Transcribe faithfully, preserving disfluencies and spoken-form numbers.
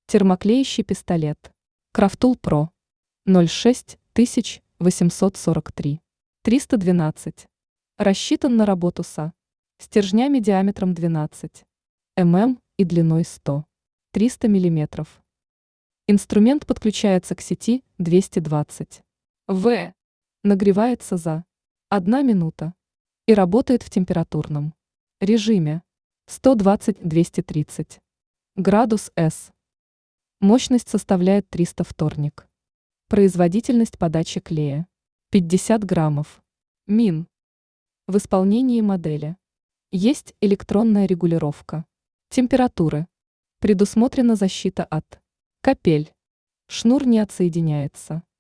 Термоклеящий пистолет. Крафтул Про. ноль шесть тысяч восемьсот сорок три. триста двенадцать. Рассчитан на работу со стержнями диаметром двенадцать миллиметров и длиной сто — триста миллиметров. Инструмент подключается к сети двести двадцать вольт, нагревается за одна минута и работает в температурном режиме сто двадцать — двести тридцать градус С. Мощность составляет триста вторник. Производительность подачи клея пятьдесят граммов. Мин. В исполнении модели есть электронная регулировка температуры. Предусмотрена защита от капель. Шнур не отсоединяется.